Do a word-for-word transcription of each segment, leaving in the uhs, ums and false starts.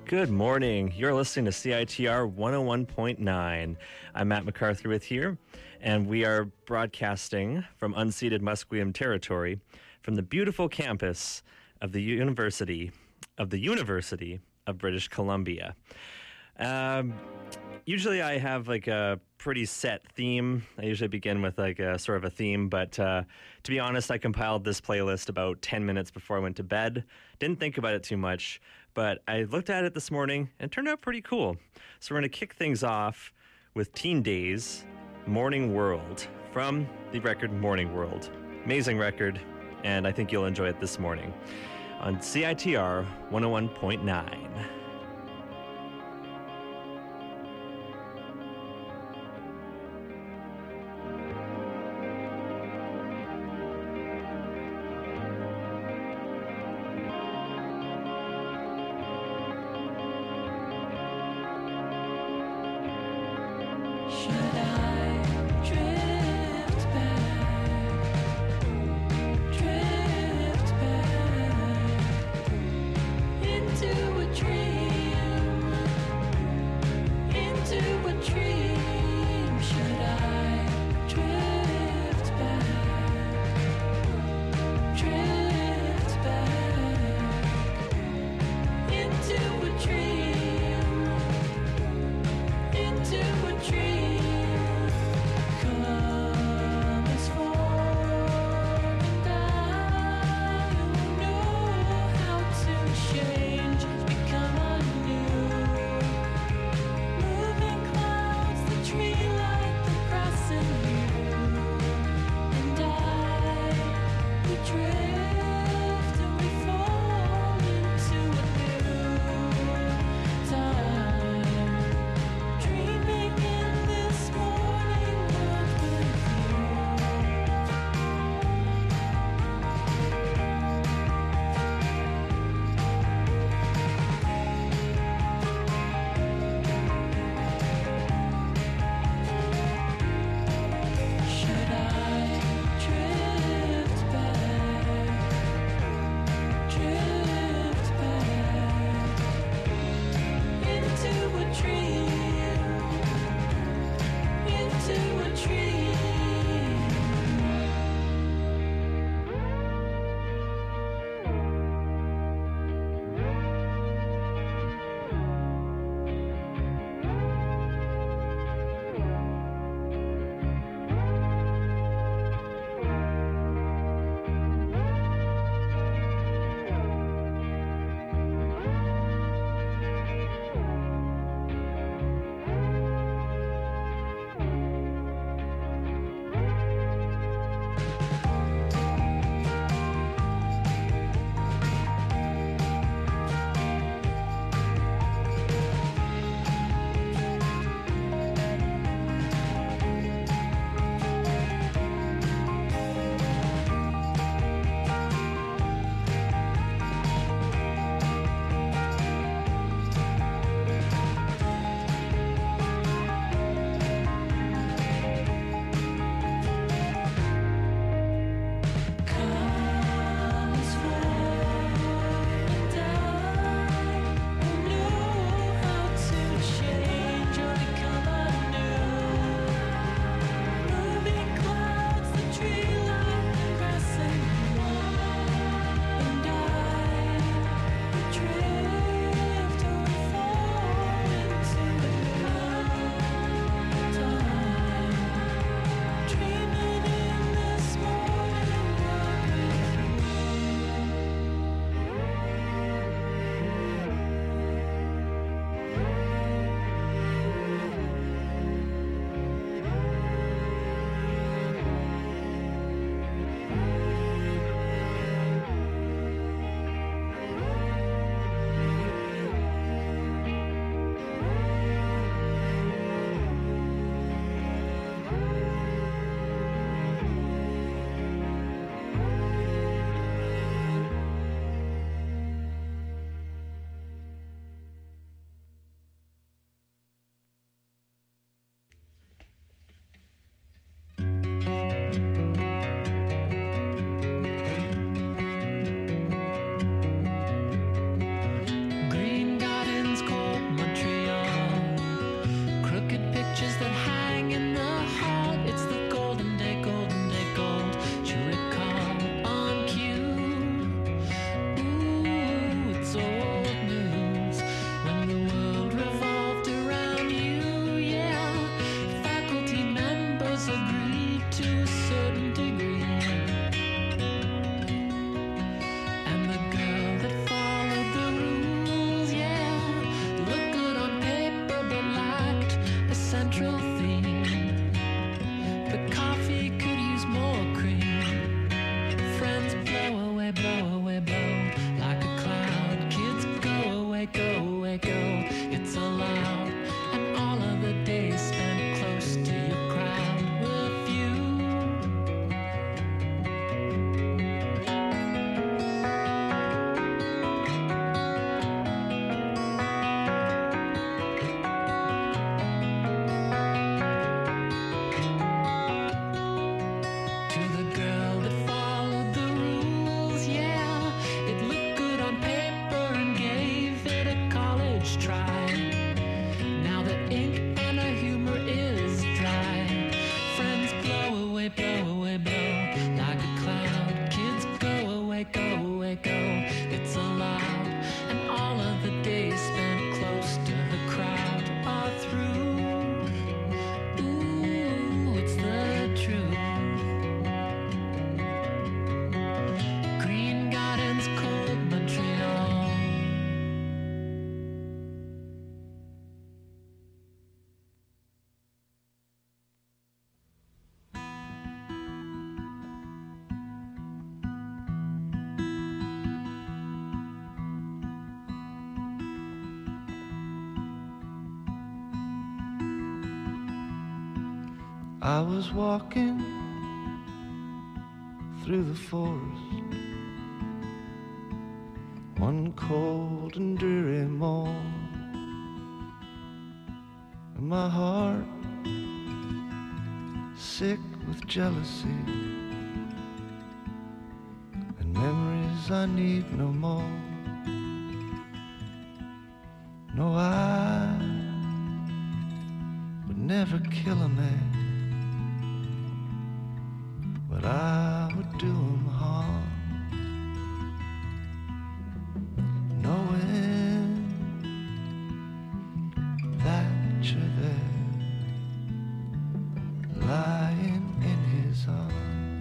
Good morning. You're listening to C I T R one oh one point nine. I'm Matt McCarthy with here, and we are broadcasting from unceded Musqueam territory from the beautiful campus of the University of the University of British Columbia. Um, usually I have like a pretty set theme. I usually begin with like a sort of a theme, but uh, to be honest, I compiled this playlist about ten minutes before I went to bed. Didn't think about it too much, but I looked at it this morning and it turned out pretty cool. So we're going to kick things off with Teen Daze, Morning World, from the record Morning World. Amazing record, and I think you'll enjoy it this morning on C I T R one oh one point nine. I was walking through the forest one cold and dreary morn, and my heart sick with jealousy and memories I need no more. No, I would never kill a man, but I would do him harm, knowing that you're there, lying in his arms.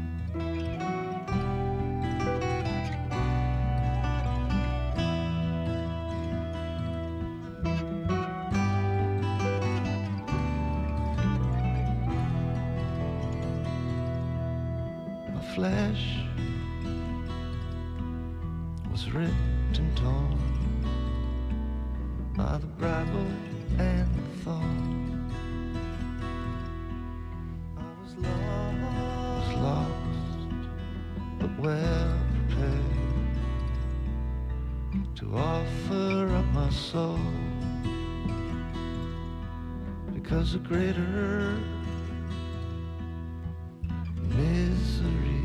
Flesh was ripped and torn by the bridle and the thorn. I was lost, was lost, but well prepared to offer up my soul, because a greater misery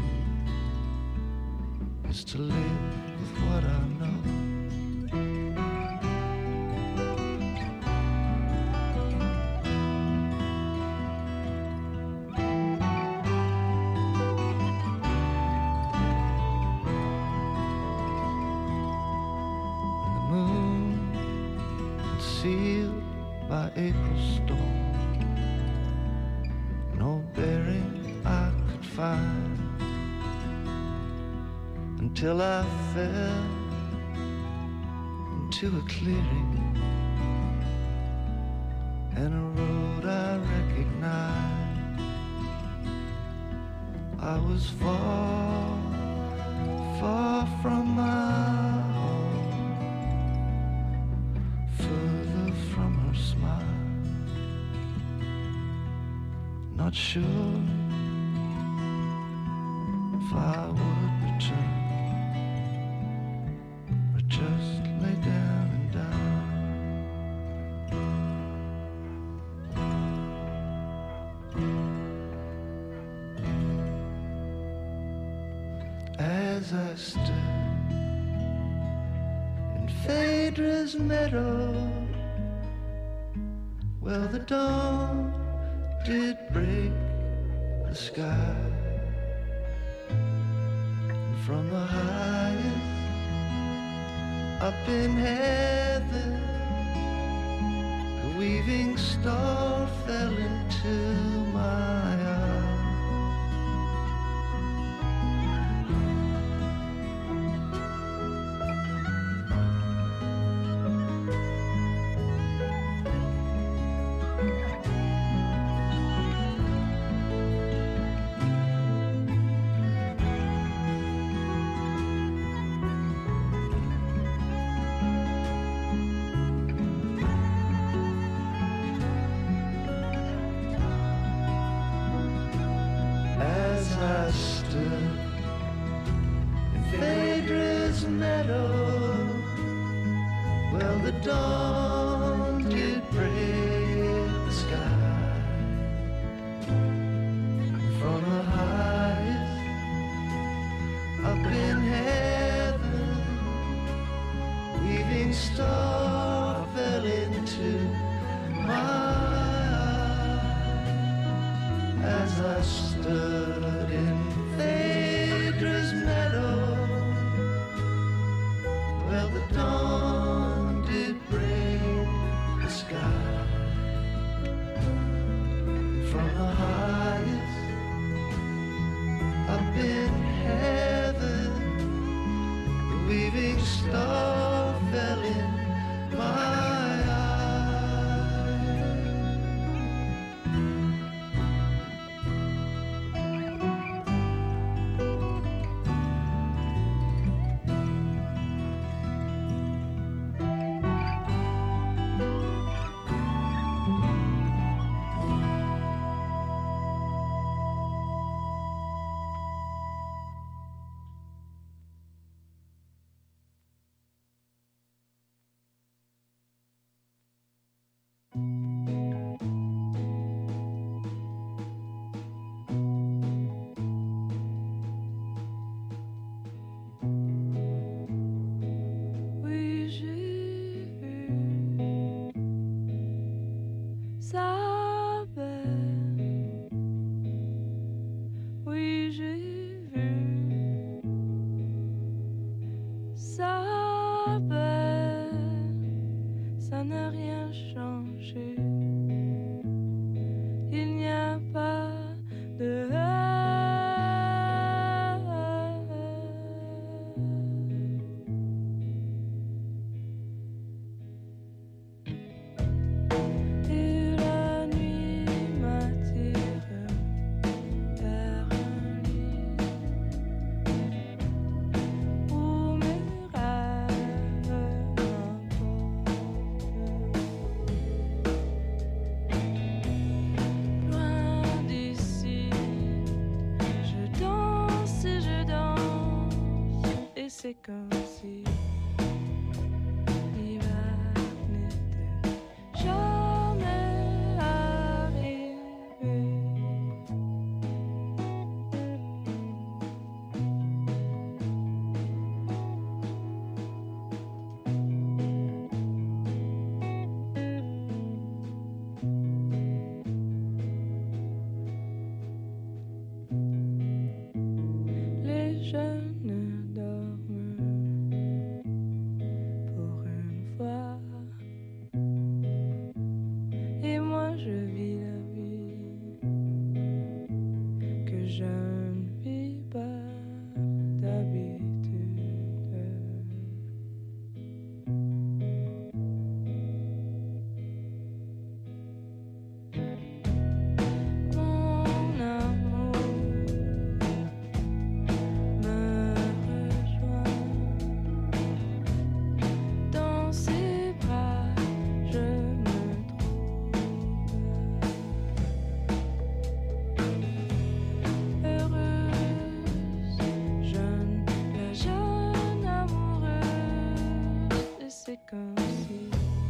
is to live with what I know. And the moon, concealed by April's storm, no bearing I could find, until I fell into a clearing and a road I recognized. I was far, far from my home, further from her smile, not sure if I would return, just lay down and die. As I stood in Phaedra's meadow, well, the dawn did break the sky, and from the highest up in heaven, a weaving star fell into my eye. Dawn did break the sky, from the highest up in heaven, weaving star fell into my eye. As I stood in Phaedra's meadow, well, the dawn did break the sky, from the highest up in heaven, the weaving star fell in my eye. savais, ça n'a rien changé. Il n'y a pas de et la nuit m'attire vers un lit où mes rêves m'emportent. Loin d'ici, je danse et je danse, et c'est comme si l'hiver n'était jamais arrivé. Les jeunes dorment pour une fois, et moi je vis la vie que je ne vis pas d'habitude. Mon amour me rejoint dans ses bras, je me trouve heureuse, jeune, la jeune amoureuse, et c'est comme si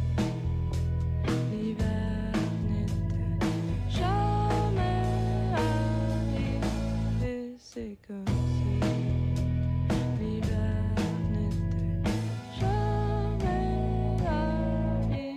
l'hiver n'était jamais arrivé. C'est comme si l'hiver n'était jamais arrivé.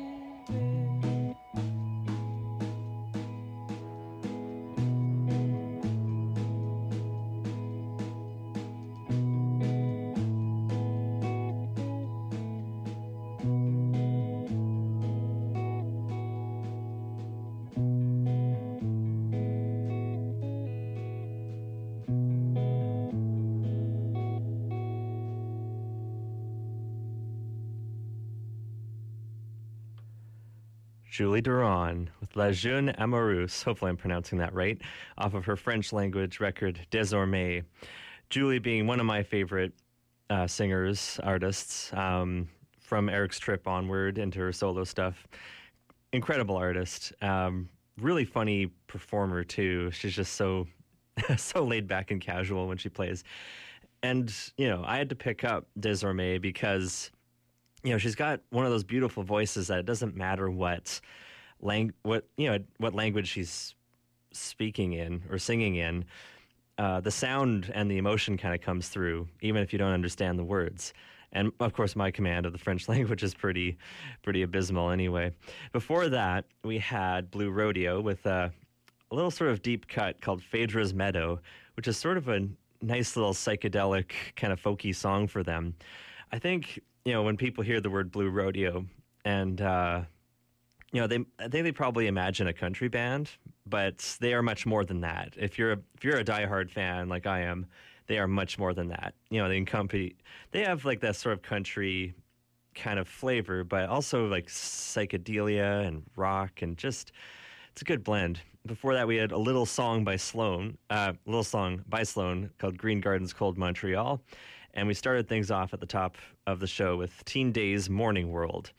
Julie Duran with La Jeune Amoureuse, hopefully I'm pronouncing that right, off of her French language record Désormais. Julie being one of my favorite uh, singers, artists, um, from Eric's Trip onward into her solo stuff. Incredible artist, um, really funny performer too. She's just so so laid back and casual when she plays. And, you know, I had to pick up Désormais because, you know, she's got one of those beautiful voices that it doesn't matter what lang- what you know what language she's speaking in or singing in, uh, the sound and the emotion kind of comes through, even if you don't understand the words. And of course, my command of the French language is pretty, pretty abysmal anyway. Before that, we had Blue Rodeo with a, a little sort of deep cut called Phaedra's Meadow, which is sort of a nice little psychedelic kind of folky song for them. I think, you know, when people hear the word Blue Rodeo, and uh, you know, they I think they probably imagine a country band, but they are much more than that. If you're a, if you're a diehard fan like I am, they are much more than that. You know, they encompass, they have like that sort of country kind of flavor, but also like psychedelia and rock, and just it's a good blend. Before that, we had a little song by Sloan, uh, a little song by Sloan called Green Gardens Cold Montreal. And we started things off at the top of the show with Teen Days Morning World.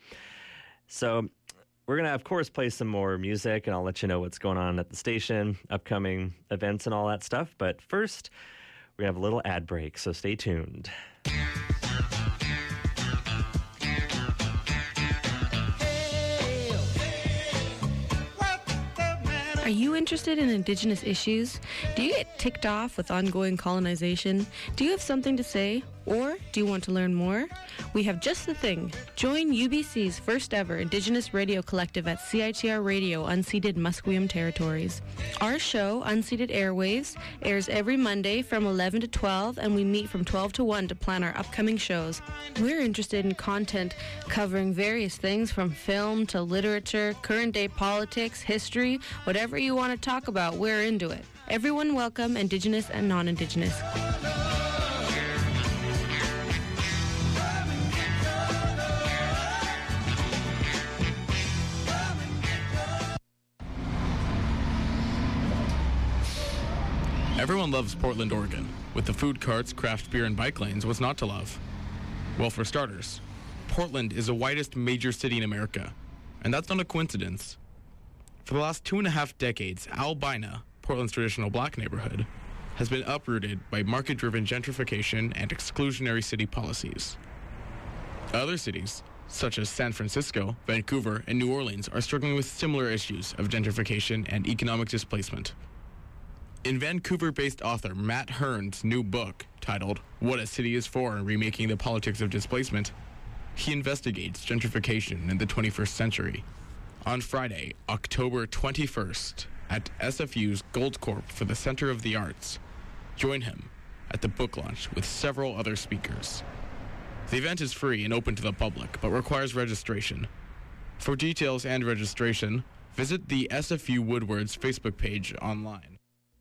So we're going to, of course, play some more music, and I'll let you know what's going on at the station, upcoming events and all that stuff. But first, we have a little ad break, so stay tuned. Are you interested in Indigenous issues? Do you get ticked off with ongoing colonization? Do you have something to say? Or do you want to learn more? We have just the thing. Join U B C's first ever Indigenous radio collective at C I T R Radio, unceded Musqueam Territories. Our show, Unceded Airwaves, airs every Monday from eleven to twelve, and we meet from twelve to one to plan our upcoming shows. We're interested in content covering various things from film to literature, current day politics, history, whatever you want to talk about, we're into it. Everyone welcome, Indigenous and non-Indigenous. Everyone loves Portland, Oregon. With the food carts, craft beer, and bike lanes, what's not to love? Well, for starters, Portland is the whitest major city in America, and that's not a coincidence. For the last two and a half decades, Albina, Portland's traditional black neighborhood, has been uprooted by market-driven gentrification and exclusionary city policies. Other cities, such as San Francisco, Vancouver, and New Orleans, are struggling with similar issues of gentrification and economic displacement. In Vancouver-based author Matt Hearn's new book, titled What a City is For, Remaking the Politics of Displacement, he investigates gentrification in the twenty-first century. On Friday, October twenty-first, at S F U's Goldcorp for the Center of the Arts, join him at the book launch with several other speakers. The event is free and open to the public, but requires registration. For details and registration, visit the S F U Woodward's Facebook page online.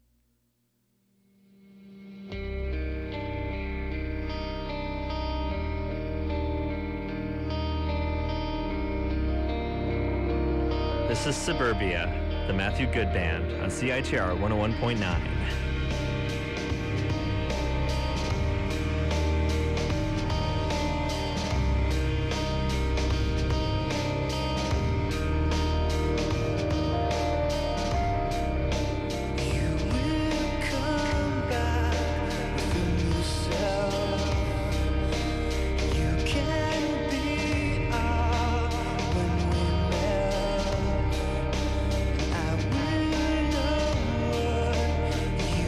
This is Suburbia, the Matthew Good Band, on C I T R one oh one point nine. You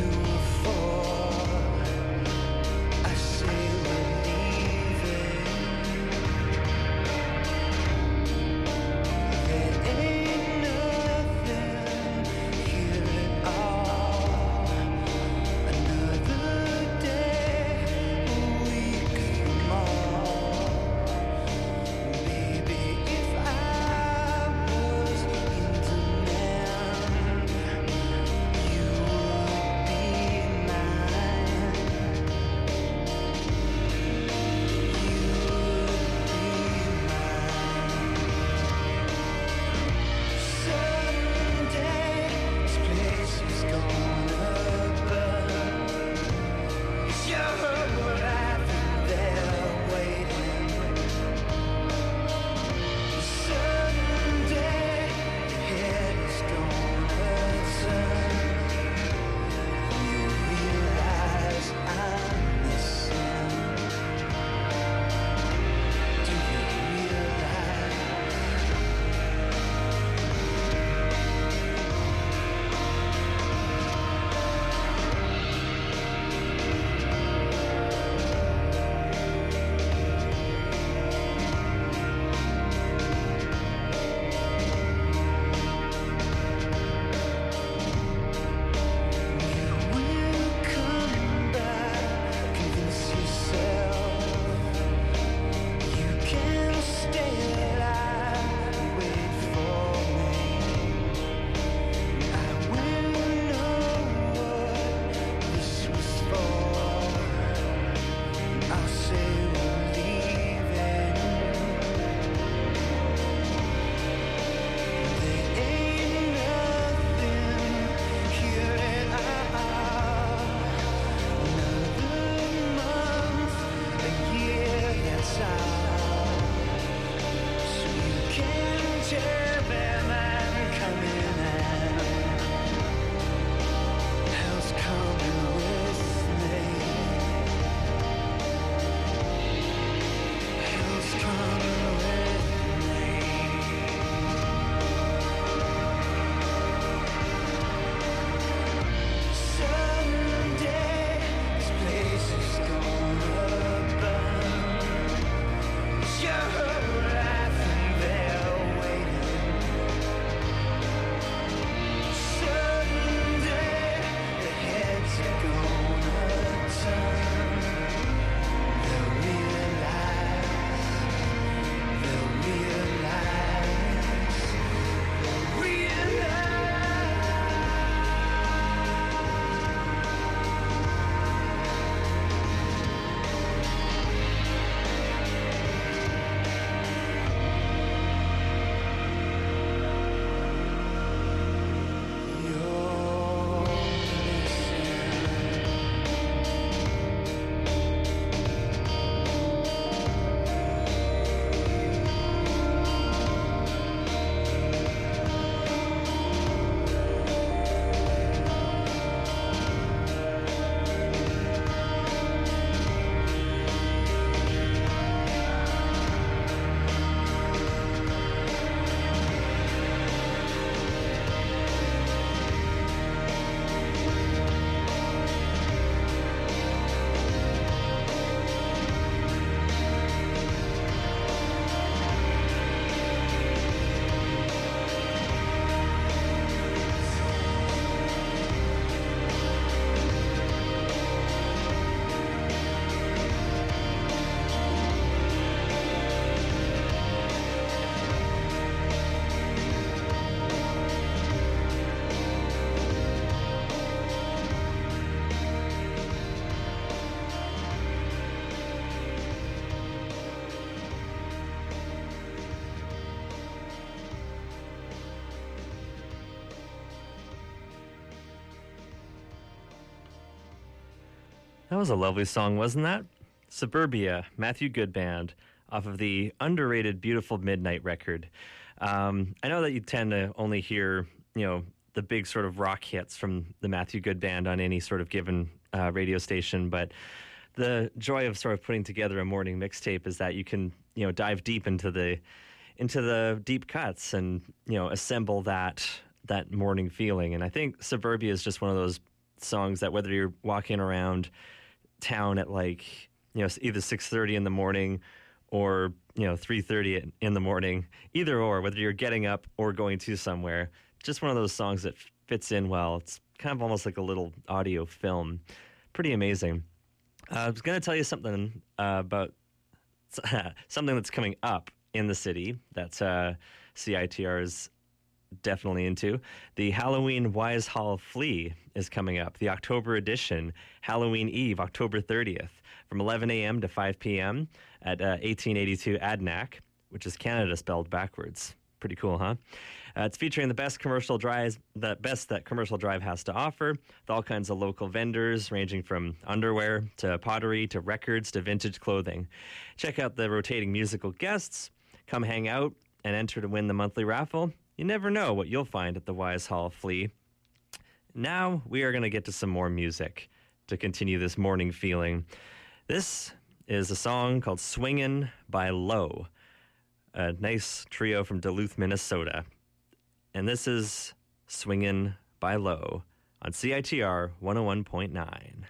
was a lovely song, wasn't that? Suburbia, Matthew Good Band, off of the underrated Beautiful Midnight record. Um, I know that you tend to only hear, you know, the big sort of rock hits from the Matthew Good Band on any sort of given uh, radio station, but the joy of sort of putting together a morning mixtape is that you can, you know, dive deep into the into the deep cuts and, you know, assemble that that morning feeling. And I think Suburbia is just one of those songs that whether you're walking around town at like, you know, either six thirty in the morning or, you know, three thirty in the morning, either or, whether you're getting up or going to somewhere, just one of those songs that fits in well. It's kind of almost like a little audio film. Pretty amazing. Uh, I was going to tell you something uh, about something that's coming up in the city that uh, C I T R is definitely into. The Halloween Wise Hall Flea is coming up. The October edition, Halloween Eve, October thirtieth, from eleven a.m. to five p.m. at uh, eighteen eighty-two Adnac, which is Canada spelled backwards. Pretty cool, huh? Uh, it's featuring the best commercial drives, the best that Commercial Drive has to offer, with all kinds of local vendors, ranging from underwear to pottery to records to vintage clothing. Check out the rotating musical guests. Come hang out and enter to win the monthly raffle. You never know what you'll find at the Wise Hall Flea. Now we are going to get to some more music to continue this morning feeling. This is a song called Swingin' by Low, a nice trio from Duluth, Minnesota. And this is Swingin' by Low on C I T R one oh one point nine.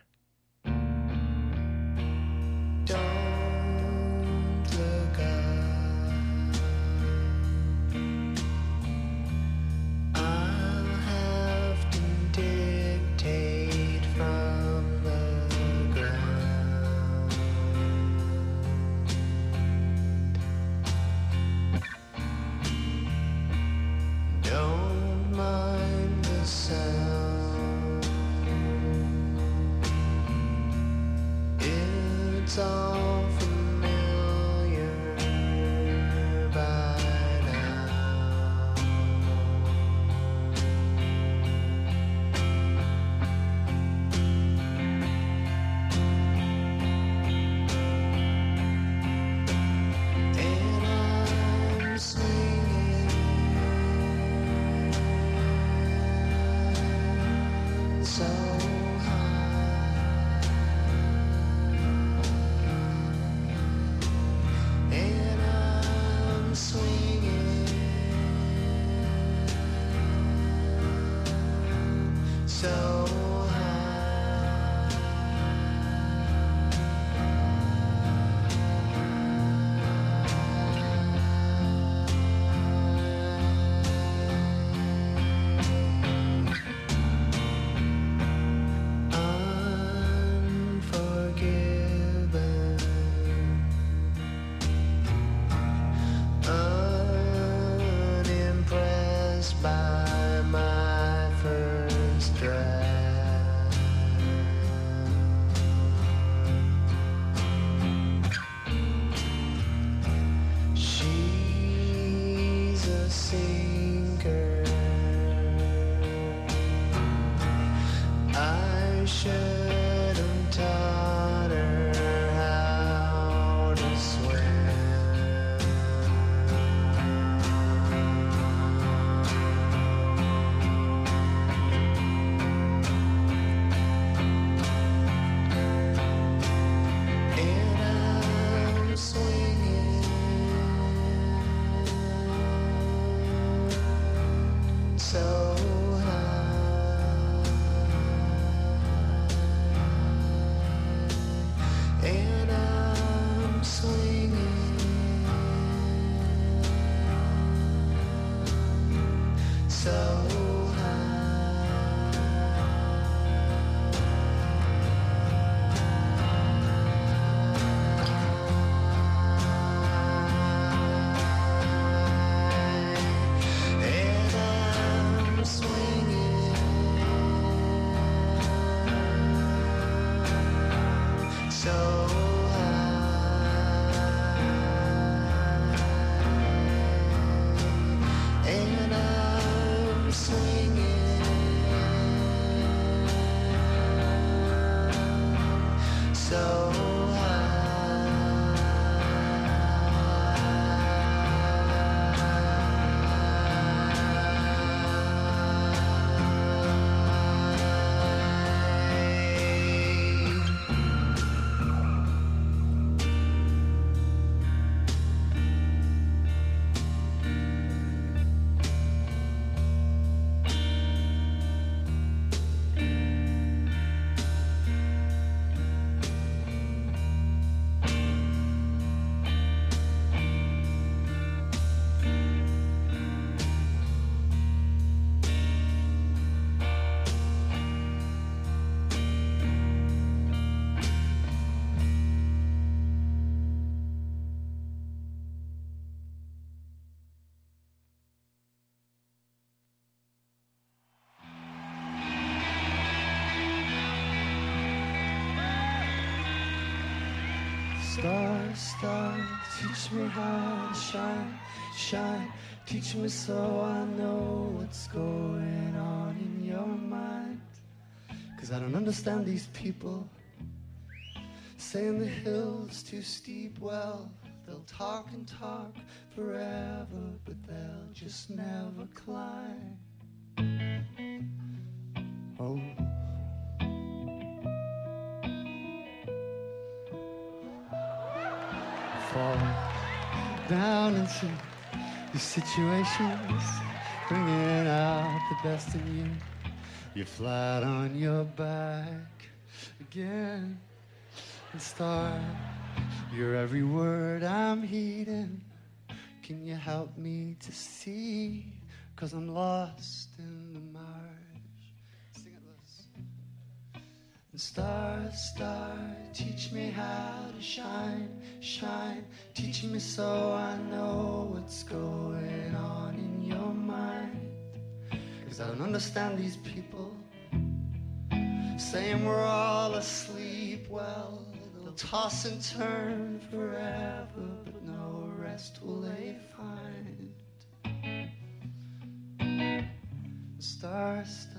Don't look up. I'll have to dictate from the ground. Don't mind the sound. Star, star, teach me how to shine, shine. Teach me so I know what's going on in your mind. Cause I don't understand these people saying the hill's too steep. Well, they'll talk and talk forever, but they'll just never climb. Oh. Fall down into these situations, bringing out the best in you. You're flat on your back again. And start your every word I'm heeding. Can you help me to see? Cause I'm lost in the marsh. Sing it, Liz. And star, star, teach me how to shine, shine. Teach me so I know what's going on in your mind. Cause I don't understand these people saying we're all asleep. Well, they'll toss and turn forever, but no rest will they find. Star, star.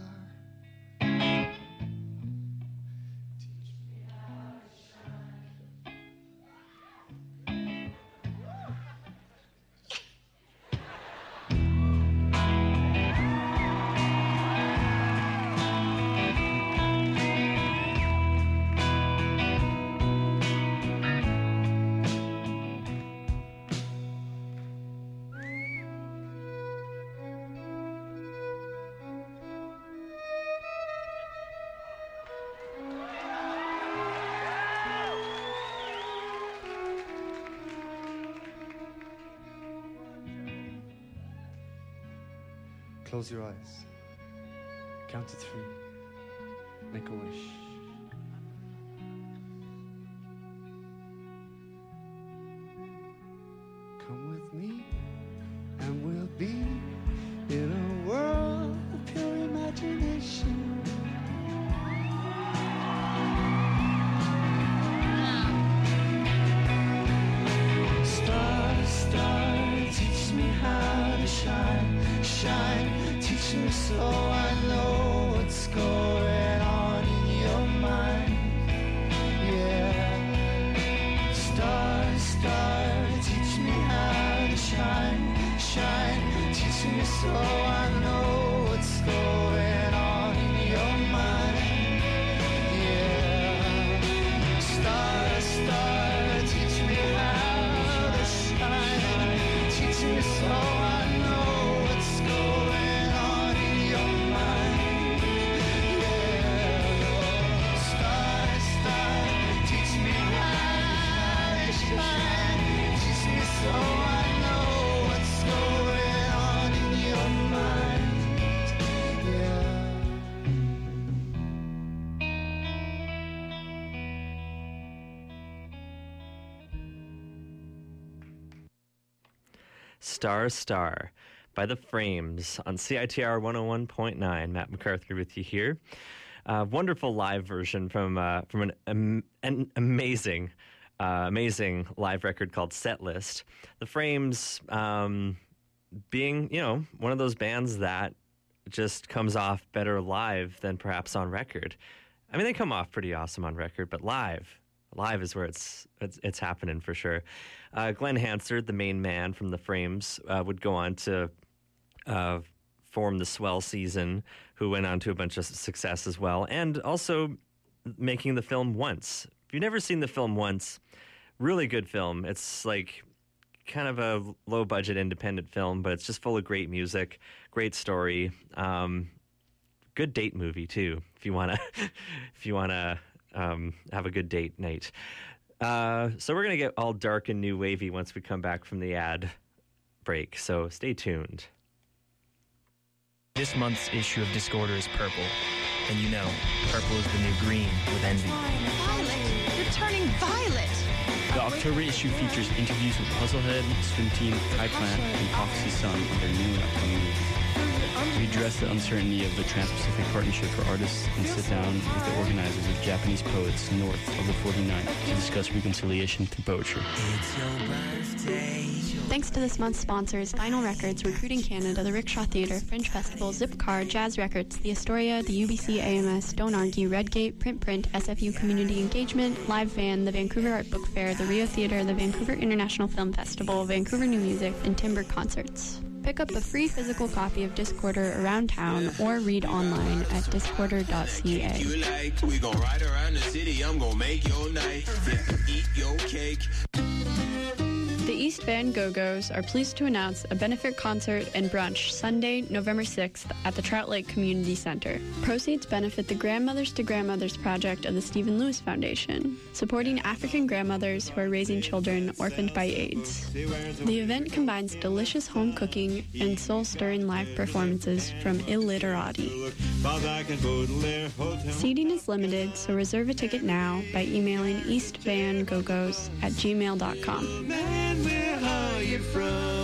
Close your eyes. Count to three. Make a wish. Come with me, and we'll be in a world of pure imagination. Star, star, teach me how to shine, shine. Teach me so I know what's going on in your mind. Yeah. Star, star, teach me how to shine, shine. Teach me so I know what's going on in your mind. Yeah. Star, star, teach me how to shine. Teach me so I know what's going on in your mind. Yeah. Star, star, teach me how to shine. Teach me so I know what's going on in your mind. Yeah. Star, Star by The Frames on C I T R one oh one point nine. Matt McCarthy with you here. Uh, wonderful live version from uh, from an, um, an amazing, uh, amazing live record called Set List. The Frames um, being, you know, one of those bands that just comes off better live than perhaps on record. I mean, they come off pretty awesome on record, but live, live is where it's it's, it's happening for sure. Uh, Glenn Hansard, the main man from The Frames, uh, would go on to uh, form the Swell Season, who went on to a bunch of success as well, and also making the film Once. If you've never seen the film Once, really good film. It's like kind of a low-budget independent film, but it's just full of great music, great story, um, good date movie too. If you wanna, if you wanna um, have a good date night. Uh, so we're gonna get all dark and new wavy once we come back from the ad break. So stay tuned. This month's issue of Discorder is purple, and you know, purple is the new green with envy. Violet! You're turning violet! The October issue features interviews with Puzzlehead, Swim Team, Kai Plant, and Foxy Sun on their new and upcoming movies. We address the uncertainty of the Trans-Pacific Partnership for Artists and sit down with the organizers of Japanese poets north of the forty-ninth to discuss reconciliation through poetry. Thanks to this month's sponsors, Vinyl Records, Recruiting Canada, the Rickshaw Theatre, Fringe Festival, Zipcar, Jazz Records, the Astoria, the U B C A M S, Don't Argue, Redgate, Print Print, S F U Community Engagement, Live Van, the Vancouver Art Book Fair, the Rio Theatre, the Vancouver International Film Festival, Vancouver New Music, and Timber Concerts. Pick up a free physical copy of Discorder around town or read online at discorder dot c a. We gon' ride around the city, I'm gon' make your night, eat your cake. The East Van Go-Go's are pleased to announce a benefit concert and brunch Sunday, November sixth at the Trout Lake Community Center. Proceeds benefit the Grandmothers to Grandmothers project of the Stephen Lewis Foundation, supporting African grandmothers who are raising children orphaned by AIDS. The event combines delicious home cooking and soul-stirring live performances from Illiterati. Seating is limited, so reserve a ticket now by emailing eastvangogos at gmail dot com. Where are you from?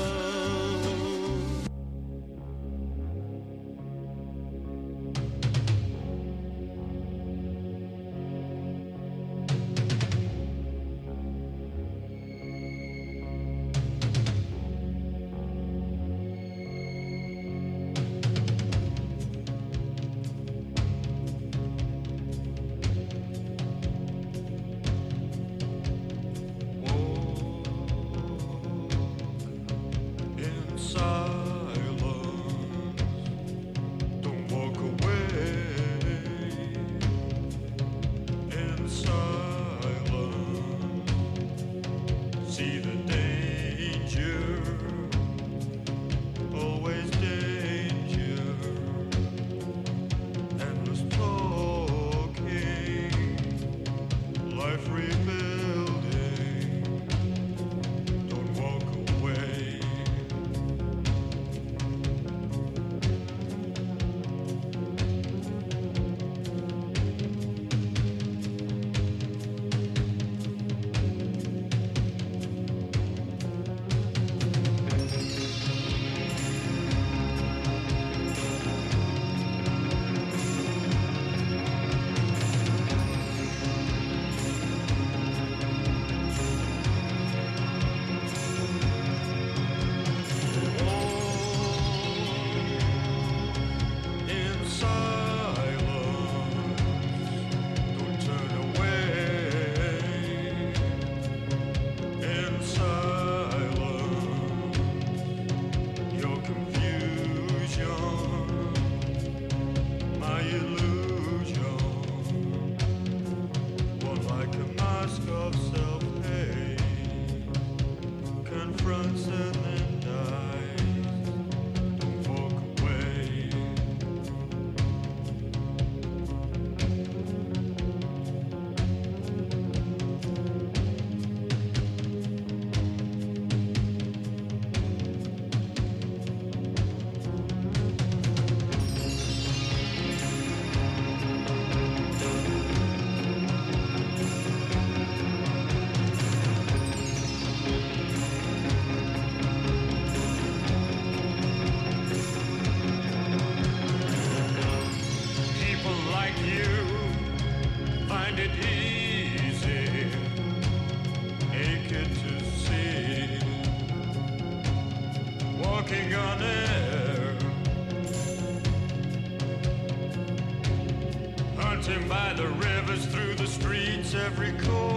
By the rivers, through the streets, every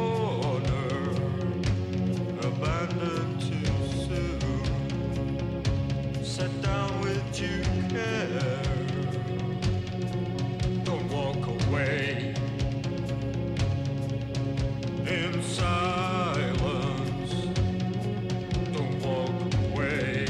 corner, abandoned too soon. Set down with due care. Don't walk away in silence. Don't walk away.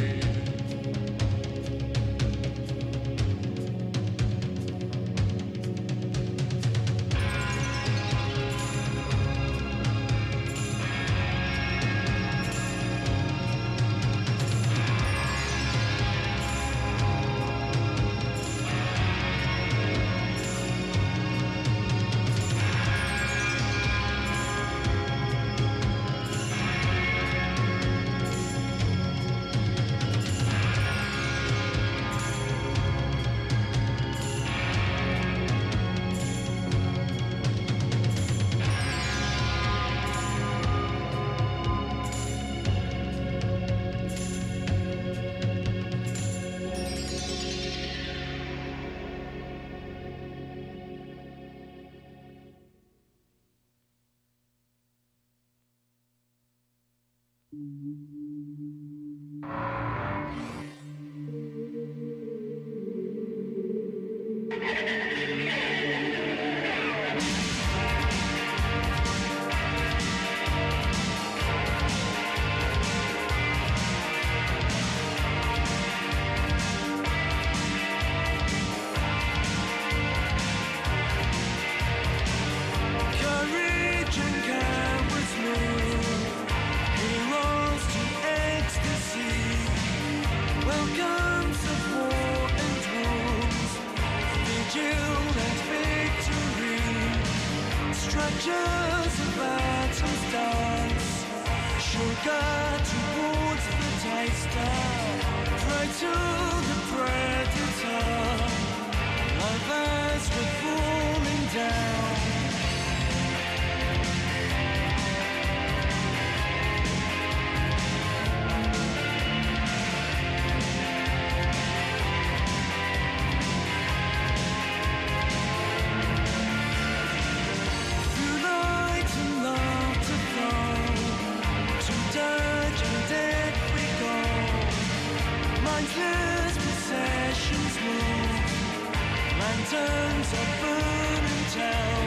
Lanterns are burning down.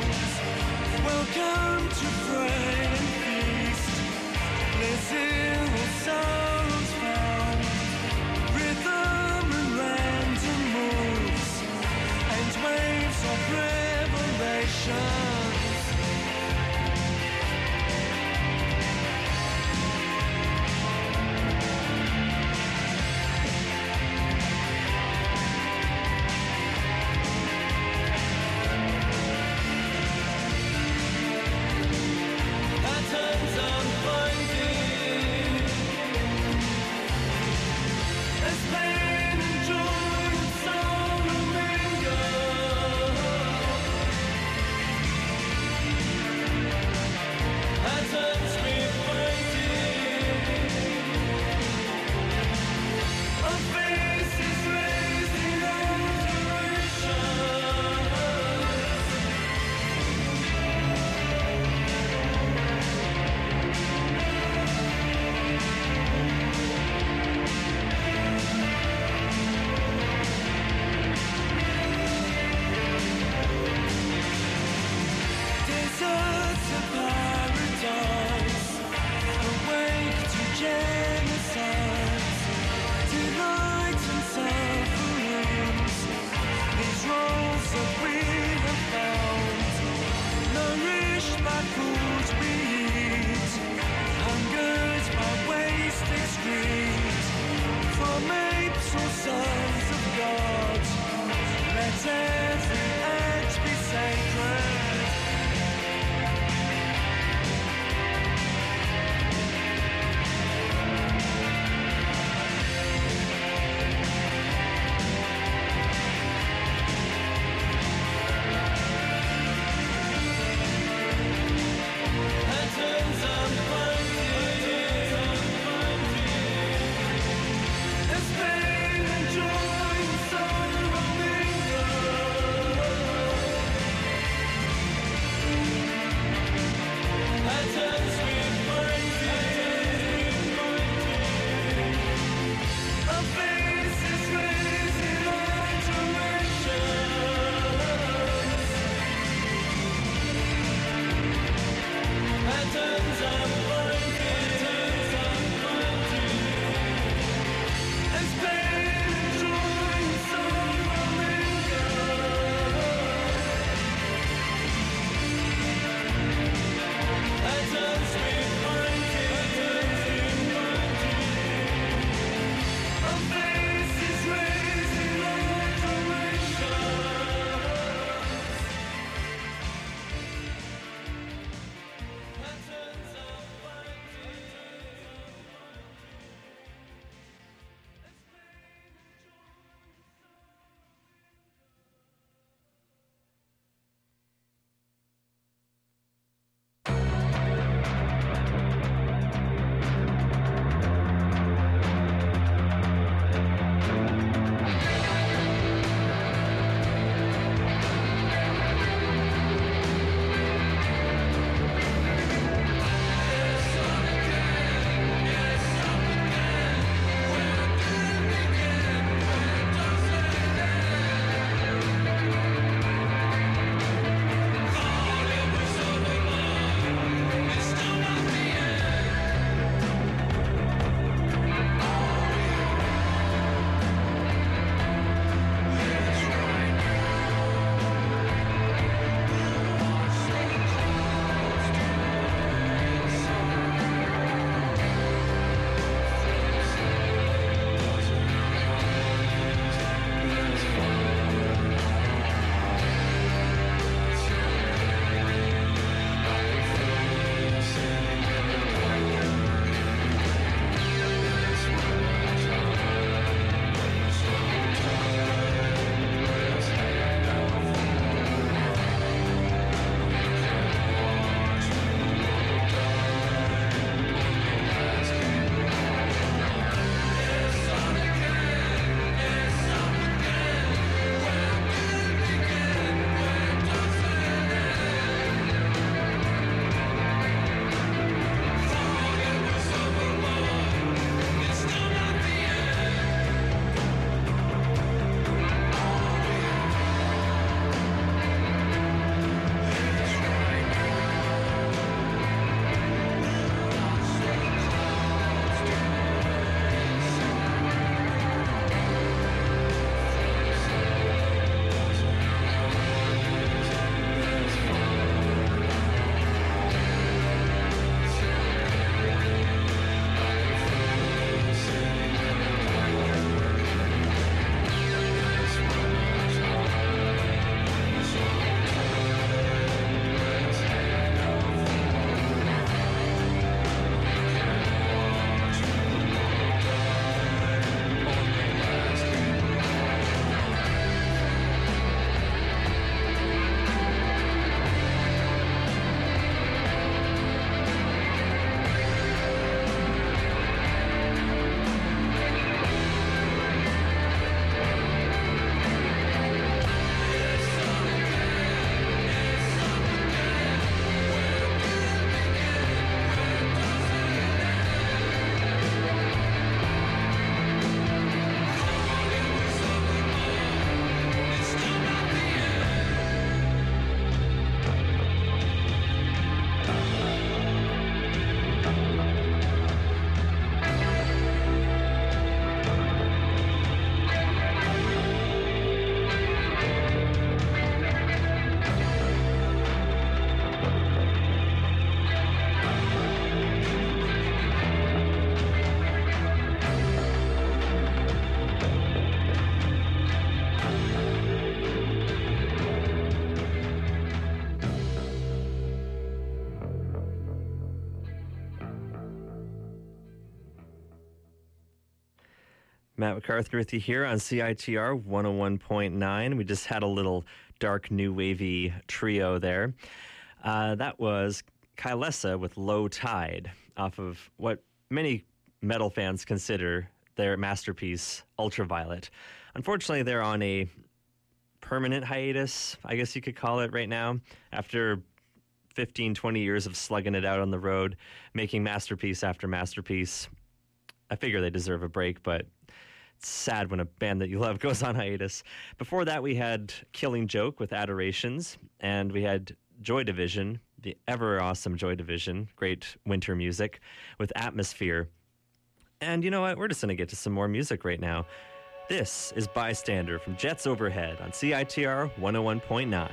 Matt McCarthy with you here on C I T R one oh one point nine. We just had a little dark new wavy trio there. Uh, that was Kylesa with Low Tide off of what many metal fans consider their masterpiece, Ultraviolet. Unfortunately, they're on a permanent hiatus, I guess you could call it right now, after fifteen, twenty years of slugging it out on the road, making masterpiece after masterpiece. I figure they deserve a break, but it's sad when a band that you love goes on hiatus. Before that, we had Killing Joke with Adorations, and we had Joy Division, the ever awesome Joy Division, great winter music, with Atmosphere. And you know what? We're just going to get to some more music right now. This is Bystander from Jets Overhead on C I T R one oh one point nine.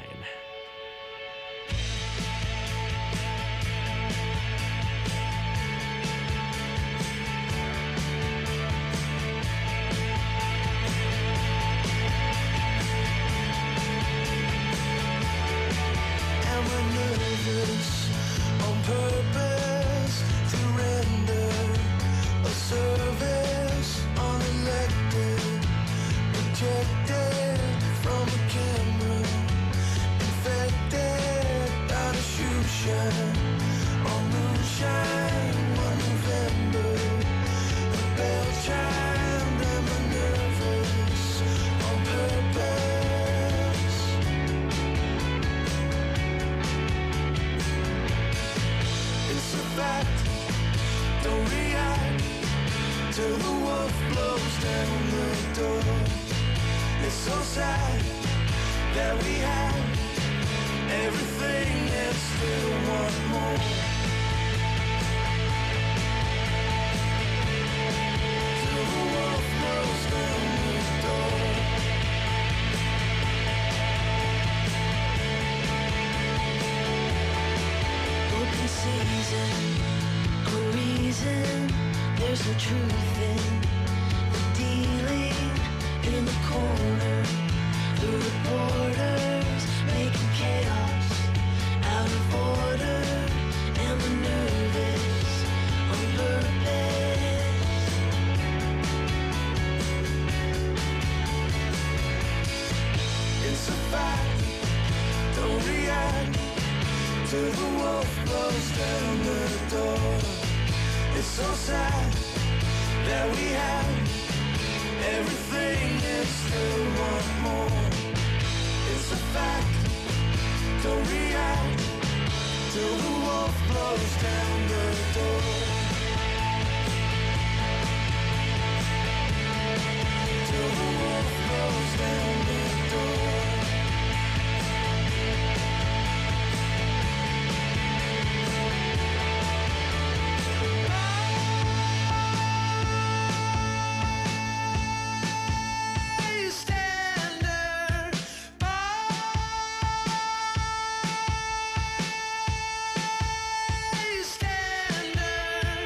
Bystander.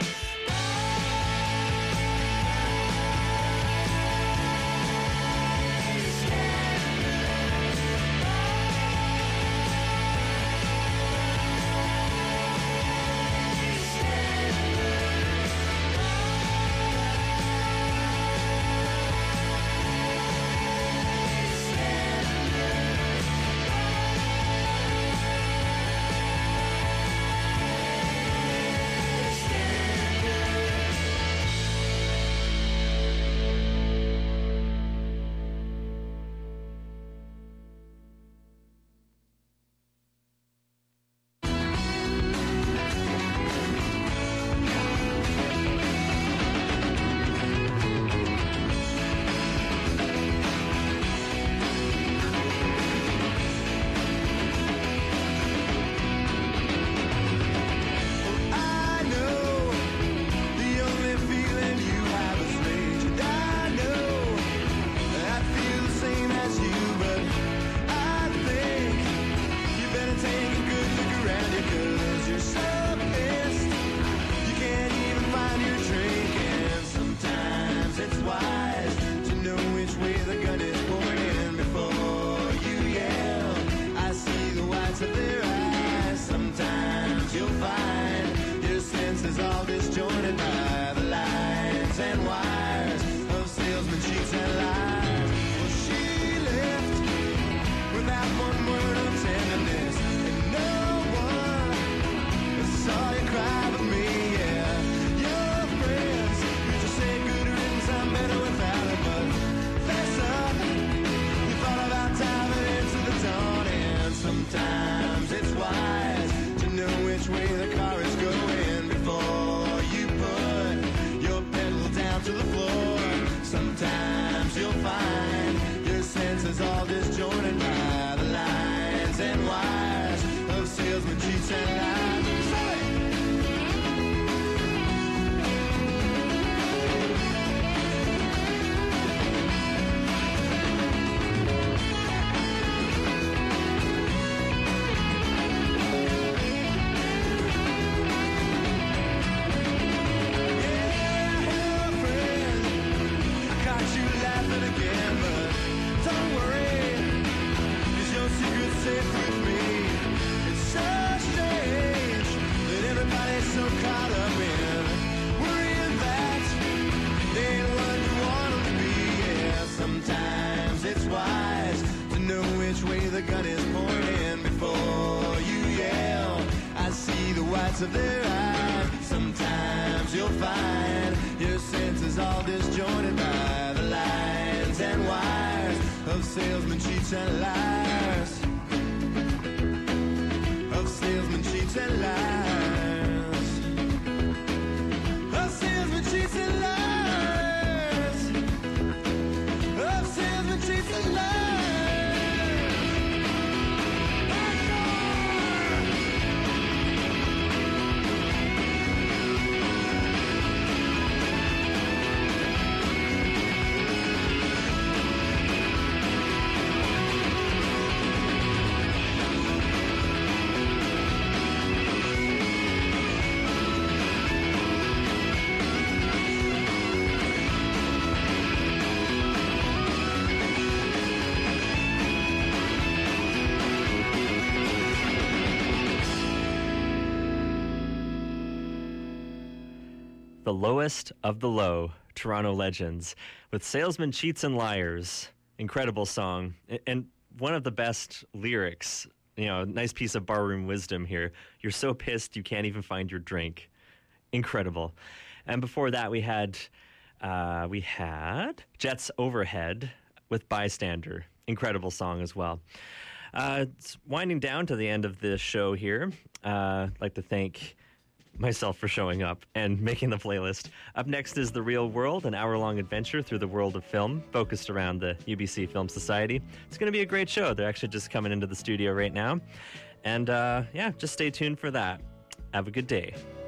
salesmen, cheats, and lies. Of salesmen, cheats, and lies. Of salesmen, cheats, and lies. Of salesmen, cheats, and lies. The lowest of the low, Toronto legends, with Salesmen, Cheats, and Liars. Incredible song. And one of the best lyrics. You know, nice piece of barroom wisdom here. You're so pissed you can't even find your drink. Incredible. And before that, we had uh, we had Jets Overhead with Bystander. Incredible song as well. Uh, it's winding down to the end of this show here. Uh, I'd like to thank myself for showing up and making the playlist. Up next is The Real World, an hour-long adventure through the world of film, focused around the U B C Film Society. It's going to be a great show. They're actually just coming into the studio right now. And, uh, yeah, just stay tuned for that. Have a good day.